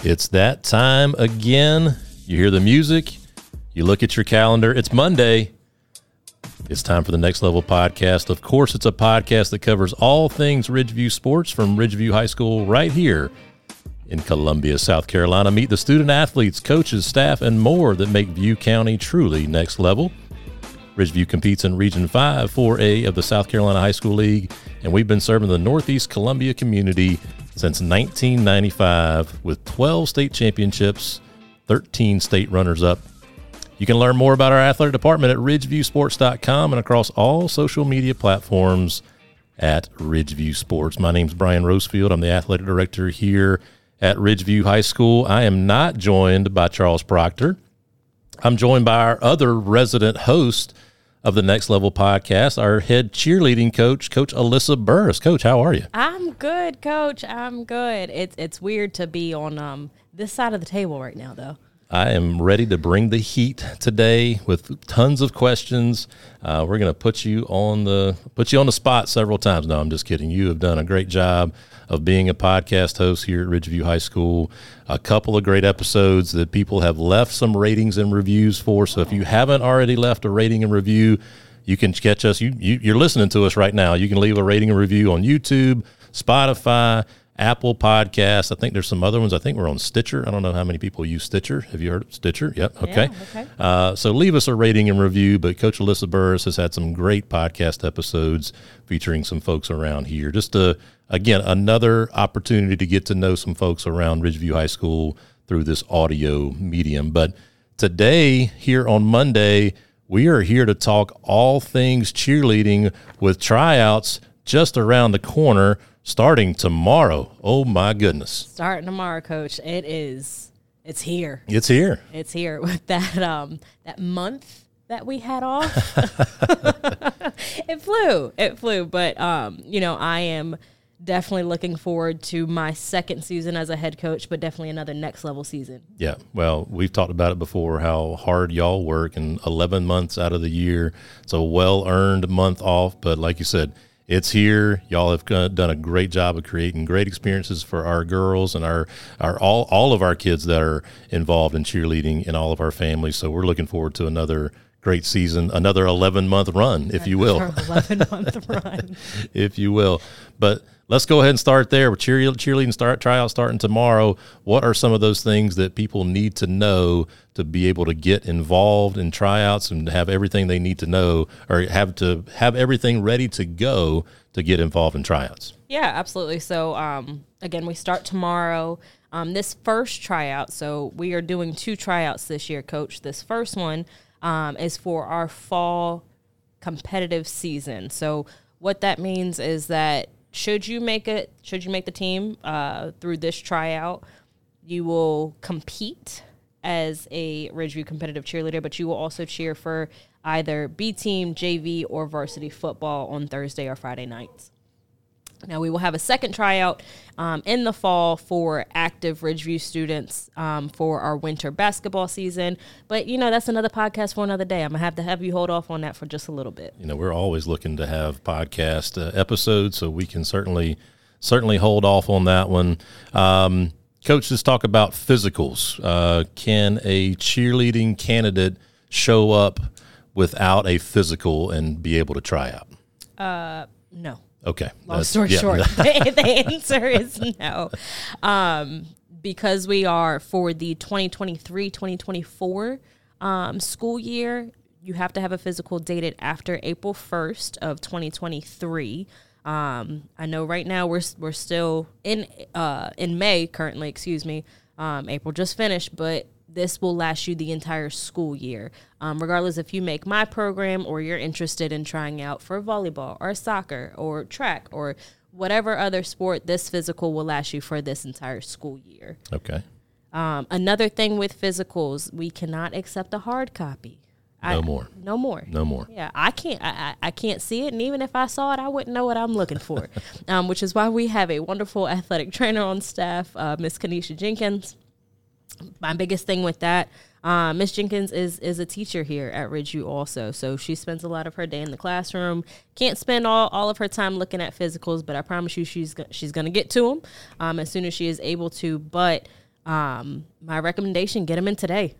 It's that time again. You hear the music, you look at your calendar. It's Monday. It's time for the Next Level Podcast. Of course, it's a podcast that covers all things Ridgeview sports from Ridgeview High School right here in Columbia, South Carolina. Meet the student athletes, coaches, staff, and more that make View County truly next level. Ridgeview competes in Region 5 4A of the South Carolina High School League, and we've been serving the Northeast Columbia community since 1995 with 12 state championships, 13 state runners-up. You can learn more about our athletic department at ridgeviewsports.com and across all social media platforms at Ridgeview Sports. My name's Brian Rosefield. I'm the athletic director here at Ridgeview High School. I am not joined by Charles Proctor. I'm joined by our other resident host of the Next Level Podcast, our head cheerleading coach, Coach Alyssa Burris. Coach, how are you? I'm good, Coach. I'm good. It's weird to be on this side of the table right now, though. I am ready to bring the heat today with tons of questions. We're going to put you on the spot several times. No, I'm just kidding. You have done a great job of being a podcast host here at Ridgeview High School. A couple of great episodes that people have left some ratings and reviews for. So if you haven't already left a rating and review, you can catch us. You're listening to us right now. You can leave a rating and review on YouTube, Spotify, Apple Podcasts. I think there's some other ones. I think we're on Stitcher. I don't know how many people use Stitcher. Have you heard of Stitcher? Yep. Okay. Yeah, okay. So leave us a rating and review. But Coach Alyssa Burris has had some great podcast episodes featuring some folks around here. Just again, another opportunity to get to know some folks around Ridgeview High School through this audio medium. But today, here on Monday, we are here to talk all things cheerleading with tryouts just around the corner. Starting tomorrow. Oh, my goodness. Starting tomorrow, Coach. It's here. It's here. It's here with that month that we had off. It flew. But, I am definitely looking forward to my second season as a head coach, but definitely another next level season. Yeah. Well, we've talked about it before, how hard y'all work, and 11 months out of the year. It's a well-earned month off. But like you said, it's here. Y'all have done a great job of creating great experiences for our girls and our all of our kids that are involved in cheerleading and all of our families. So we're looking forward to another great season, another 11-month run, if you will. 11-month run. If you will. But let's go ahead and start there with cheerleading tryouts starting tomorrow. What are some of those things that people need to know to be able to get involved in tryouts and have everything they need to know, or have everything ready to go to get involved in tryouts? Yeah, absolutely. So, again, we start tomorrow. This first tryout, so we are doing 2 tryouts this year, Coach. This first one is for our fall competitive season. So what that means is that should you make the team through this tryout, you will compete as a Ridgeview competitive cheerleader, but you will also cheer for either B team, JV, or varsity football on Thursday or Friday nights. Now, we will have a second tryout in the fall for active Ridgeview students for our winter basketball season. But, that's another podcast for another day. I'm going to have you hold off on that for just a little bit. We're always looking to have podcast episodes, so we can certainly hold off on that one. Coach, let's talk about physicals. Can a cheerleading candidate show up without a physical and be able to try out? No. Okay. Long story short, the answer is no. Because we are for the 2023-2024 school year, you have to have a physical dated after April 1st of 2023. I know right now we're still in May currently, April just finished, but this will last you the entire school year. Regardless if you make my program or you're interested in trying out for volleyball or soccer or track or whatever other sport, this physical will last you for this entire school year. Okay. Another thing with physicals, we cannot accept a hard copy. No more. Yeah, I can't see it, and even if I saw it, I wouldn't know what I'm looking for, which is why we have a wonderful athletic trainer on staff, Miss Kanisha Jenkins. My biggest thing with that, Miss Jenkins is a teacher here at Ridgeview also, so she spends a lot of her day in the classroom. Can't spend all of her time looking at physicals, but I promise you she's going to get to them as soon as she is able to. But My recommendation, get them in today.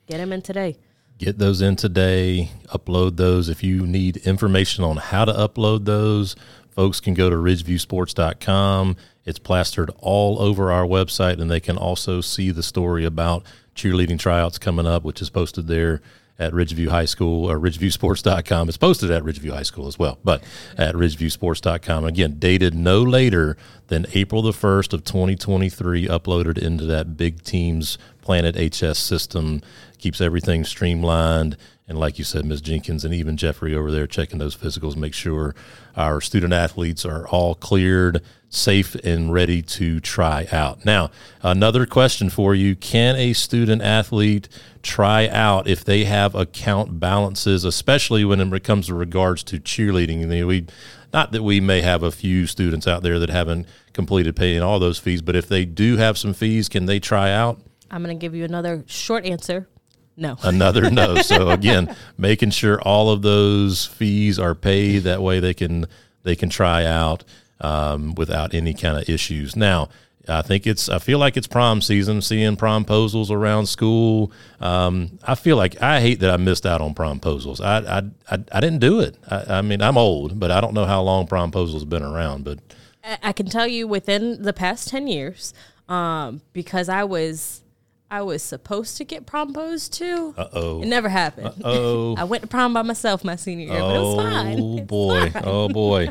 Get those in today, upload those. If you need information on how to upload those, folks can go to ridgeviewsports.com. It's plastered all over our website, and they can also see the story about cheerleading tryouts coming up, which is posted there at Ridgeview High School or ridgeviewsports.com. It's posted at Ridgeview High School as well, but at ridgeviewsports.com. Again, dated no later than April the 1st of 2023, uploaded into that Big Teams Planet HS system. Keeps everything streamlined. And like you said, Ms. Jenkins and even Jeffrey over there checking those physicals, make sure our student athletes are all cleared, safe, and ready to try out. Now, another question for you. Can a student athlete try out if they have account balances, especially when it comes to regards to cheerleading? Not that we may have a few students out there that haven't completed paying all those fees, but if they do have some fees, can they try out? I'm going to give you another short answer. No. Another no. So again, making sure all of those fees are paid. That way they can try out without any kind of issues. Now, I feel like it's prom season, seeing promposals around school. I feel like I hate that I missed out on promposals. I didn't do it. I mean, I'm old, but I don't know how long promposals have been around. But I can tell you within the past 10 years, because I was supposed to get promposed to. Uh-oh. It never happened. Uh-oh. I went to prom by myself my senior year, but it was fine. Oh, boy.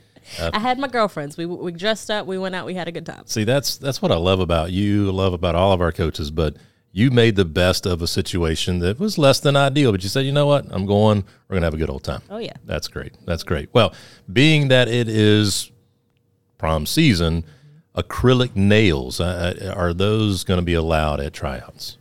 I had my girlfriends. We dressed up. We went out. We had a good time. See, that's what I love about you. I love about all of our coaches. But you made the best of a situation that was less than ideal. But you said, you know what? I'm going. We're going to have a good old time. Oh, yeah. That's great. That's great. Well, being that it is prom season, acrylic nails, are those going to be allowed at tryouts?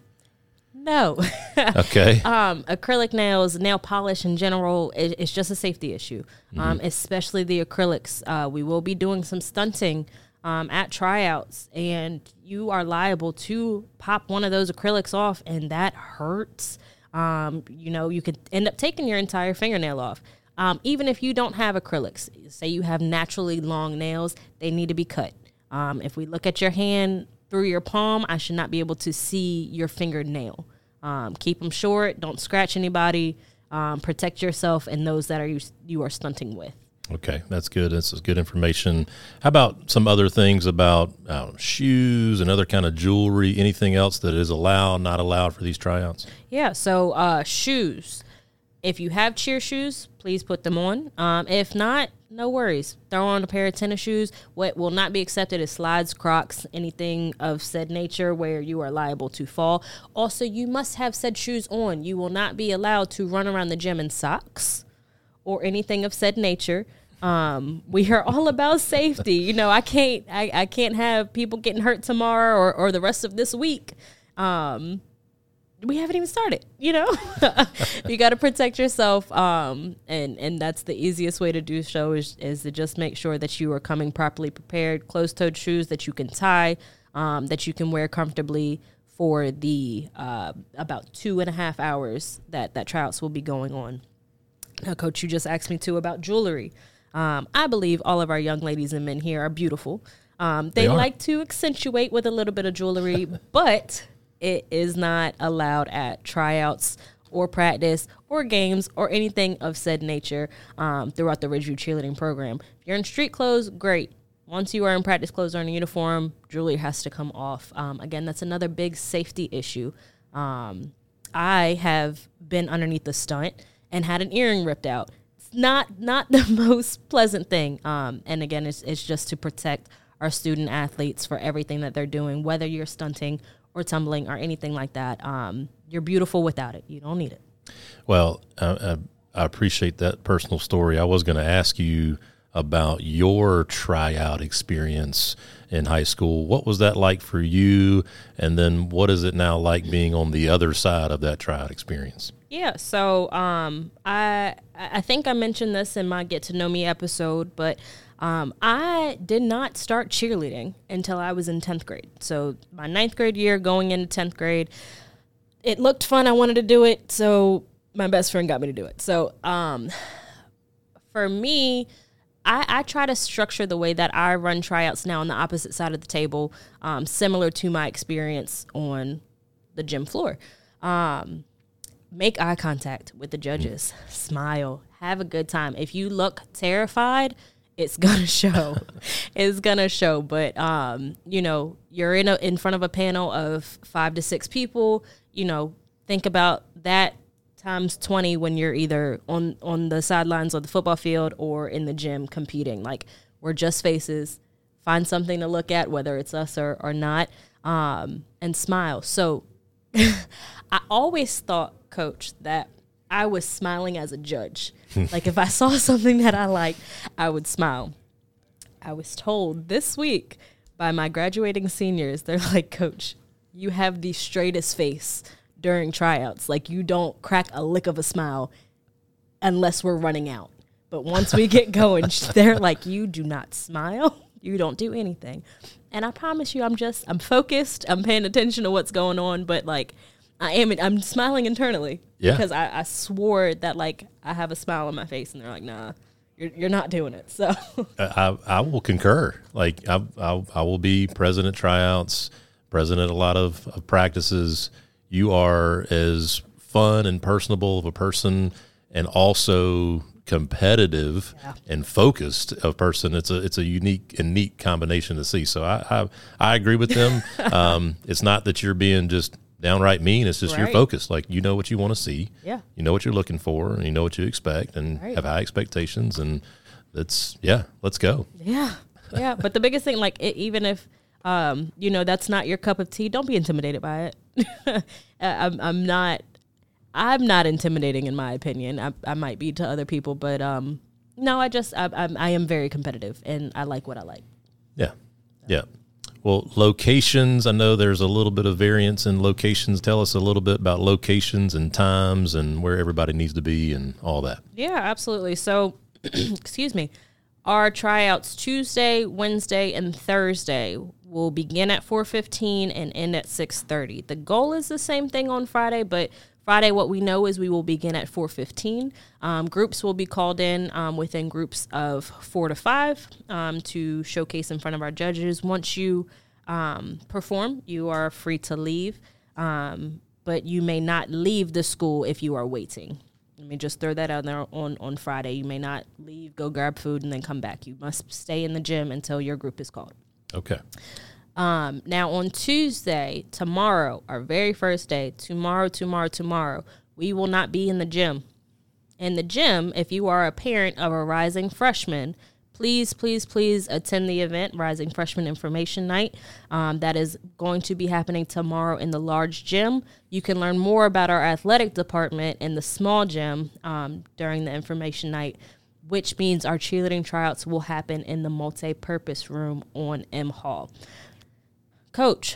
No. Okay. Acrylic nails, nail polish in general, it's just a safety issue, especially the acrylics. We will be doing some stunting at tryouts, and you are liable to pop one of those acrylics off, and that hurts. You could end up taking your entire fingernail off. Even if you don't have acrylics, say you have naturally long nails, they need to be cut. If we look at your hand through your palm, I should not be able to see your fingernail. Keep them short. Don't scratch anybody. Protect yourself and those that you are stunting with. Okay, that's good. This is good information. How about some other things about shoes and other kind of jewelry? Anything else that is allowed, not allowed for these tryouts? Yeah, so shoes. If you have cheer shoes, please put them on. If not, no worries. Throw on a pair of tennis shoes. What will not be accepted is slides, Crocs, anything of said nature where you are liable to fall. Also, you must have said shoes on. You will not be allowed to run around the gym in socks or anything of said nature. We are all about safety. I can't have people getting hurt tomorrow or the rest of this week. We haven't even started, You got to protect yourself. And that's the easiest way to do so is to just make sure that you are coming properly prepared, closed-toed shoes that you can tie, that you can wear comfortably for the about 2.5 hours that tryouts will be going on. Now, Coach, you just asked me too about jewelry. I believe all of our young ladies and men here are beautiful. They like to accentuate with a little bit of jewelry, but it is not allowed at tryouts or practice or games or anything of said nature throughout the Ridgeview cheerleading program. If you're in street clothes, great. Once you are in practice clothes or in a uniform, jewelry has to come off. Again, that's another big safety issue. I have been underneath the stunt and had an earring ripped out. It's not the most pleasant thing. And again, it's just to protect our student athletes for everything that they're doing, whether you're stunting or tumbling or anything like that. You're beautiful without it. You don't need it. Well, I appreciate that personal story. I was going to ask you about your tryout experience in high school. What was that like for you? And then what is it now like being on the other side of that tryout experience? Yeah, so I think I mentioned this in my Get to Know Me episode, but I did not start cheerleading until I was in 10th grade. So my 9th grade year going into 10th grade, it looked fun. I wanted to do it, so my best friend got me to do it. So for me, I try to structure the way that I run tryouts now on the opposite side of the table, similar to my experience on the gym floor. Make eye contact with the judges. Smile. Have a good time. If you look terrified, it's gonna show. It's gonna show. But you're in front of a panel of 5 to 6 people. Think about that times 20 when you're either on the sidelines of the football field or in the gym competing. Like, we're just faces. Find something to look at, whether it's us or not, and smile. So I always thought, Coach, that I was smiling as a judge. Like, if I saw something that I liked, I would smile. I was told this week by my graduating seniors, they're like, Coach, you have the straightest face during tryouts. Like, you don't crack a lick of a smile unless we're running out. But once we get going, they're like, you do not smile. You don't do anything. And I promise you, I'm focused. I'm paying attention to what's going on. But, like, I'm smiling internally. Yeah. Because I swore that, like, I have a smile on my face. And they're like, nah, you're not doing it. So I will concur. Like, I will be president tryouts, president a lot of practices. You are as fun and personable of a person, and also competitive and focused of person. It's a unique and neat combination to see. So I agree with them. It's not that you're being just downright mean. It's just you're focused. Like, you know what you want to see. Yeah. You know what you're looking for, and you know what you expect, and have high expectations. And let's go. Yeah. Yeah. But the biggest thing, like, even if, that's not your cup of tea, don't be intimidated by it. I'm not intimidating, in my opinion. I might be to other people, but no, I am very competitive, and I like what I like. Yeah. Yeah. Well, locations, I know there's a little bit of variance in locations. Tell us a little bit about locations and times and where everybody needs to be and all that. Yeah, absolutely. So, excuse me. Our tryouts Tuesday, Wednesday, and Thursday will begin at 4:15 and end at 6:30. The goal is the same thing on Friday, but Friday, what we know is we will begin at 4:15. Groups will be called in within groups of 4 to 5 to showcase in front of our judges. Once you perform, you are free to leave, but you may not leave the school if you are waiting. Let me just throw that out there on Friday. You may not leave, go grab food, and then come back. You must stay in the gym until your group is called. Okay. Now on Tuesday, tomorrow, our very first day, tomorrow, we will not be in the gym. In the gym, if you are a parent of a rising freshman, please attend the event, Rising Freshman Information Night. That is going to be happening tomorrow in the large gym. You can learn more about our athletic department in the small gym during the information night, which means our cheerleading tryouts will happen in the multi-purpose room on M Hall. Coach,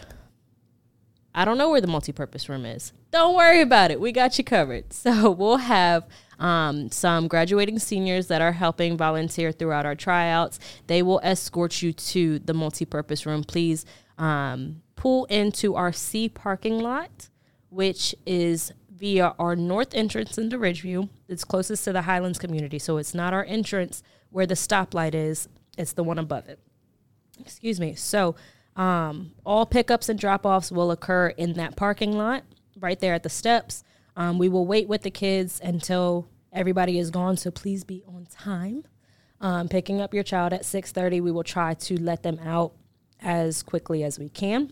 I don't know where the multi-purpose room is. Don't worry about it. We got you covered. So we'll have some graduating seniors that are helping volunteer throughout our tryouts. They will escort you to the multi-purpose room. Please pull into our C parking lot, which is via our north entrance into Ridgeview. It's closest to the Highlands community, so it's not our entrance where the stoplight is. It's the one above it. Excuse me. So all pickups and drop-offs will occur in that parking lot right there at the steps. We will wait with the kids until everybody is gone, so please be on time. Picking up your child at 6:30, we will try to let them out as quickly as we can.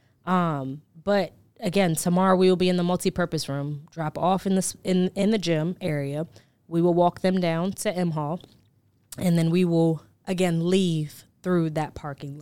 But again, tomorrow we will be in the multi-purpose room, drop off in the gym area. We will walk them down to M Hall, and then we will, again, leave through that parking lot.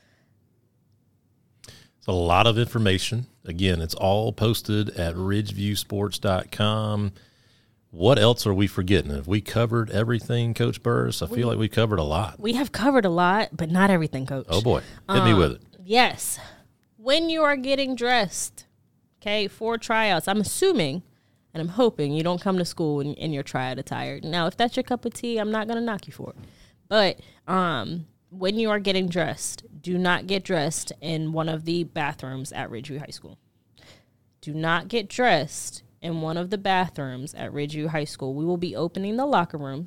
It's a lot of information. Again, it's all posted at ridgeviewsports.com. What else are we forgetting? Have we covered everything, Coach Burris? I feel like we covered a lot. We have covered a lot, but not everything, Coach. Oh, boy. Hit me with it. Yes. When you are getting dressed, okay, for tryouts, I'm assuming and I'm hoping you don't come to school in your tryout attire. Now, if that's your cup of tea, I'm not going to knock you for it. But when you are getting dressed, do not get dressed in one of the bathrooms at Ridgeview High School. Do not get dressed in one of the bathrooms at Ridgeview High School. We will be opening the locker rooms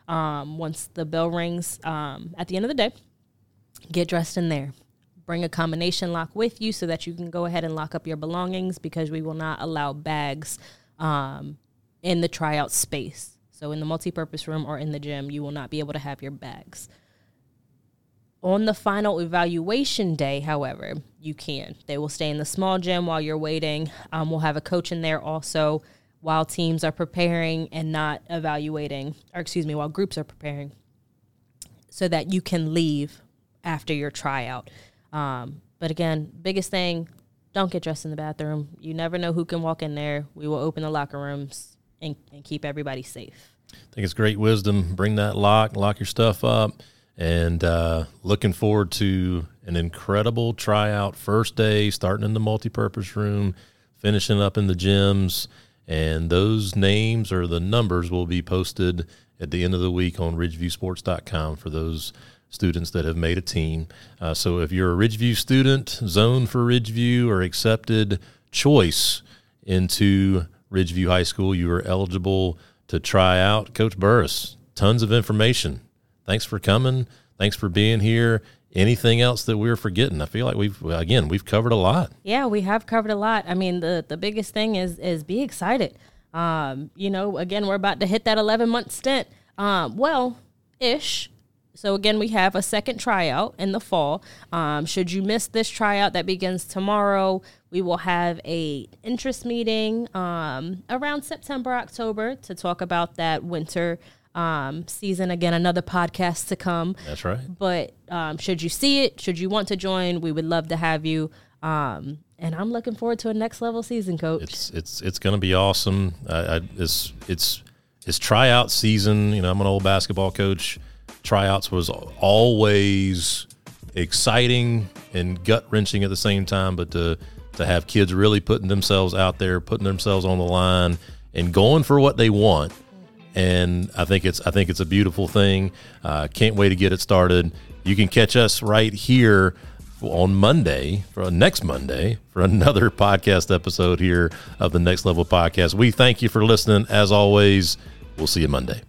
once the bell rings at the end of the day. Get dressed in there. Bring a combination lock with you so that you can go ahead and lock up your belongings, because we will not allow bags in the tryout space. So in the multipurpose room or in the gym, you will not be able to have your bags. On the final evaluation day, however, you can. They will stay in the small gym while you're waiting. We'll have a coach in there also while teams are preparing and not evaluating, while groups are preparing, so that you can leave after your tryout. But again, biggest thing, don't get dressed in the bathroom. You never know who can walk in there. We will open the locker rooms and keep everybody safe. I think it's great wisdom. Bring that lock your stuff up, and looking forward to an incredible tryout first day, starting in the multipurpose room, finishing up in the gyms, and those names or the numbers will be posted at the end of the week on ridgeviewsports.com for those students that have made a team. So if you're a Ridgeview student, zoned for Ridgeview, or accepted choice into Ridgeview High School, you are eligible to try out. Coach Burris, tons of information. Thanks for coming. Thanks for being here. Anything else that we're forgetting? I feel like we've covered a lot. Yeah, we have covered a lot. I mean, the biggest thing is be excited. Again, we're about to hit that 11-month stint. Ish. So again, we have a second tryout in the fall. Should you miss this tryout that begins tomorrow, we will have a interest meeting around September, October to talk about that winter season. Again, another podcast to come. That's right. But should you see it, should you want to join, we would love to have you. And I'm looking forward to a next level season, Coach. It's going to be awesome. It's tryout season. I'm an old basketball coach. Tryouts was always exciting and gut-wrenching at the same time, but to have kids really putting themselves out there, putting themselves on the line, and going for what they want, and I think it's a beautiful thing. Can't wait to get it started. You can catch us right here on next Monday for another podcast episode here of the Next Level Podcast. We thank you for listening. As always, we'll see you Monday.